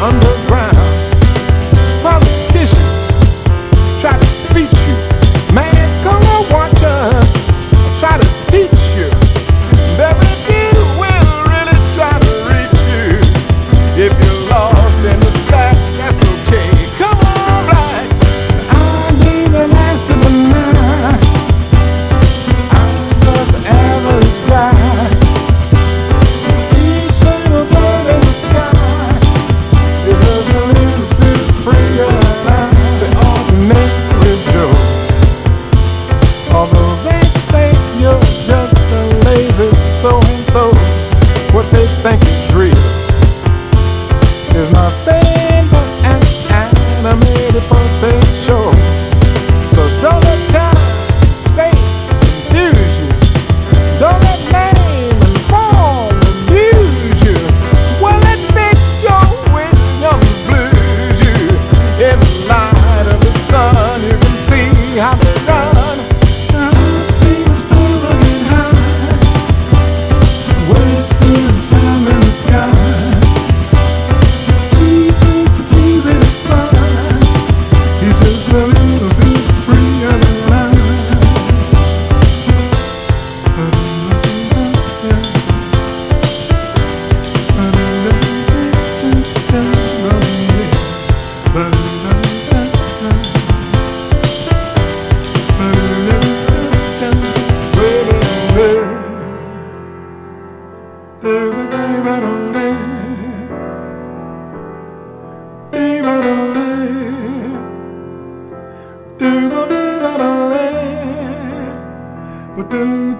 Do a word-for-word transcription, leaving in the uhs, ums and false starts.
underground. Politicians try to speech you. Man, come on, watch us try to teach you. That we will really try to reach you. If you're lost in the sky, that's okay. Come on, right. I'll be the last of the night. I'm just the average guy. Each little bird in the sky is just a little bit freer than I. Say ordinary Joe. Although they say you're just a lazy so-and-so, what they think is real is nothing but an animated puppet show. So don't let time, space confuse you. Don't let name and form abuse you. Well, let Big Joe Williams blues you. In the light of the sun, you can see how they run. I've seen a star get high, wasting time in the sky. He thinks it's easy to fly. He's just a little bit freer than I. Do